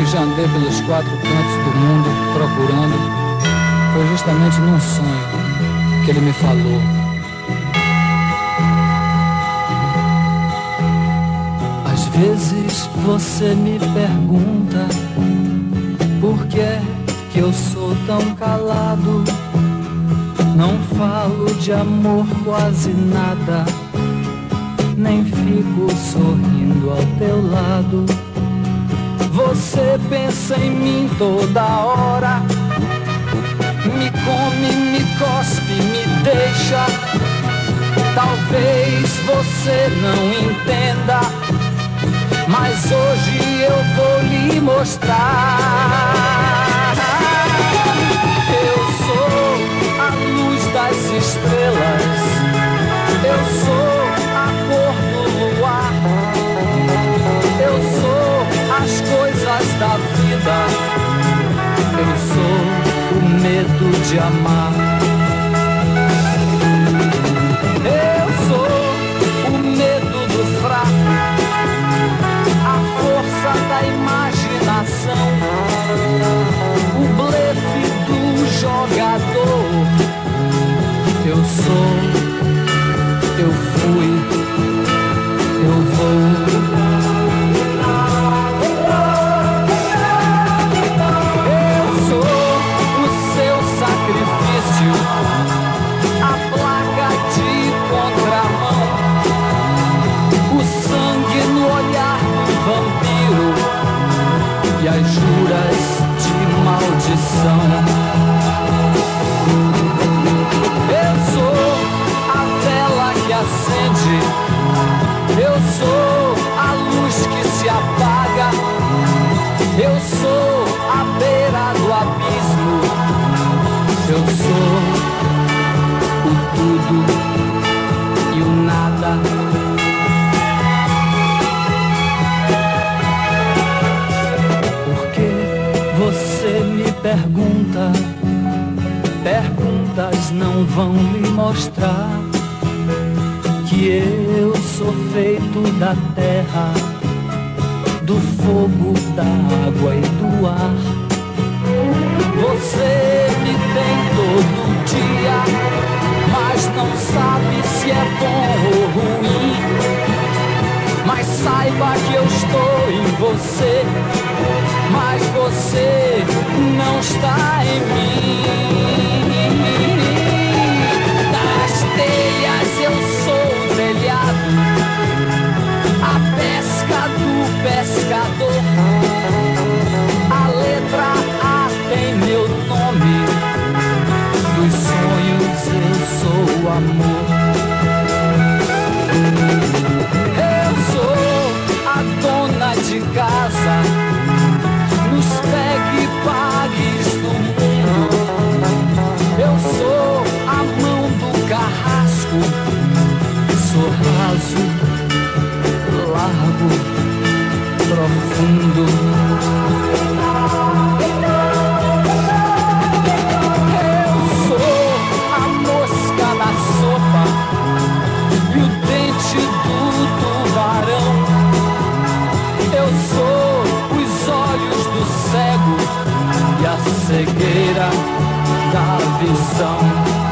que já andei pelos 4 cantos do mundo procurando, foi justamente num sonho que ele me falou. Às vezes você me pergunta por que é que eu sou tão calado. Não falo de amor quase nada, nem fico sorrindo ao teu lado. Você pensa em mim toda hora, me come, me cospe, me deixa. Talvez você não entenda, mas hoje eu vou lhe mostrar. Eu sou a luz das estrelas, eu sou a cor do luar, eu sou as coisas da vida, eu sou o medo de amar. Eu sou o medo do fraco, a força da imaginação, o blefe do jogador. Eu sou, eu fui, eu vou. Eu sou o seu sacrifício, a placa de contramão, o sangue no olhar do vampiro e as juras de maldição. Eu sou a vela que acende, eu sou a luz que se apaga, eu sou a beira do abismo, eu sou o tudo e o nada. Porque você me pergunta, perguntas não vão lhe mostrar que eu sou feito da terra, do fogo, da água e do ar. Você me tem todo dia, mas não sabe se é bom ou ruim. Mas saiba que eu estou em você, mas você não está em mim. Das telhas eu sou o telhado, a pesca do pescador, a letra A tem meu nome, dos sonhos eu sou o amor. Eu sou a dona de casa, nos pegue-pagues do mundo. Eu sou a mão do carrasco, sou raso, largo, profundo. Eu sou a mosca na sopa e o dente do tubarão. Eu sou os olhos do cego e a cegueira da visão.